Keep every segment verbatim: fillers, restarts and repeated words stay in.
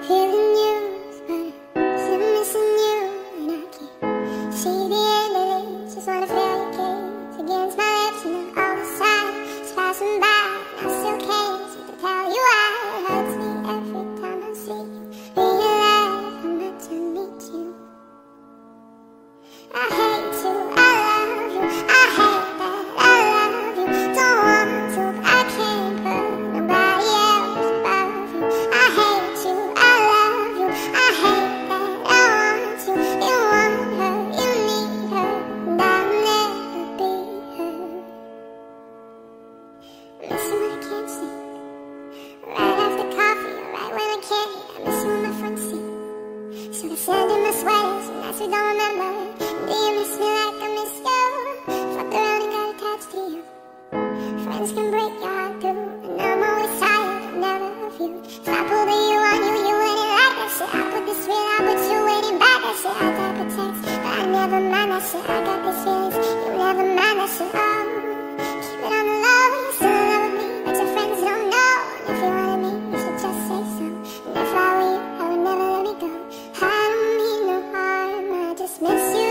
feeling you, but still missing you, and I can't see the end of it. Just wanna feel your kiss against my lips, and now all the signs passing by, and I still can't seem to tell you why. It hurts me every time I see you. Realize I'm meant to meet you. I hate you, I love you, I hate that I love you. Don't want to, but I can't put nobody else above you. I hate you, I love you, I hate that I want you. You want her, you need her, and I'll never be her. Miss you when I can't sleep, right after coffee or right when I can't eat. I miss you in my front seat, so the sand in my sweaters, and that's what I don't remember. Do you miss me like I miss you? Fucked around and got attached to you. Friends can break your heart too, and I'm always tired, but never of you. If I pulled a you on you, you wouldn't like that shit. I put this real out, but you waiting back that shit. I type of text, but I never mind that shit. I got these feelings, you never mind that shit. Oh, keep it on the low, you still love me, but your friends don't know. And if you wanted me, you should just say so. And if I were you, I would never let me go. I don't mean no harm, I just miss you.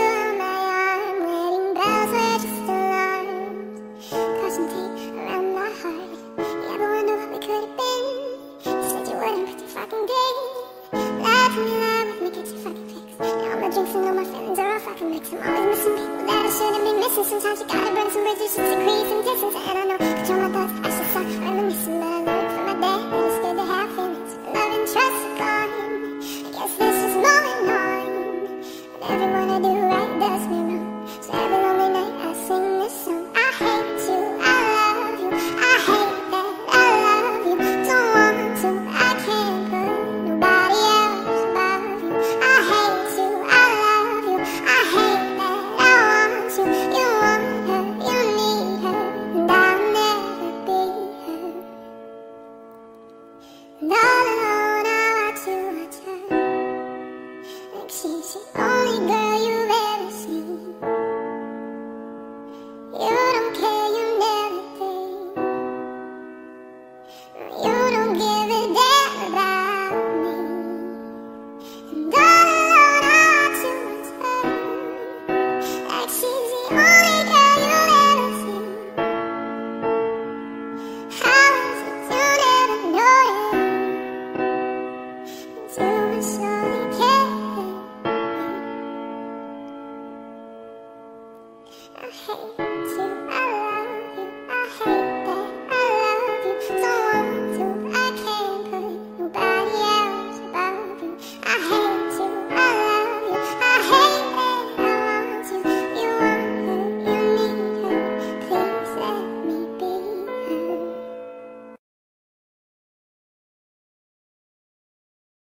Drinking all my feelings are all fucking mixed. I'm always missing people that I shouldn't be missing. Sometimes you gotta burn some bridges just to create some distance. And I know, control my thoughts, I should stop reminiscing. But I learned from my dad that it's good to have feelings. Love and trust are gone. I guess this is moving on. But everyone I do right does me wrong. So every lonely night I sing this song. I hate you, I love you, I hate that I love you. Don't want to, I can't put nobody else above you. I hate you, I love you, I hate that I want you. You want her, you need her, and I'll never be her. No.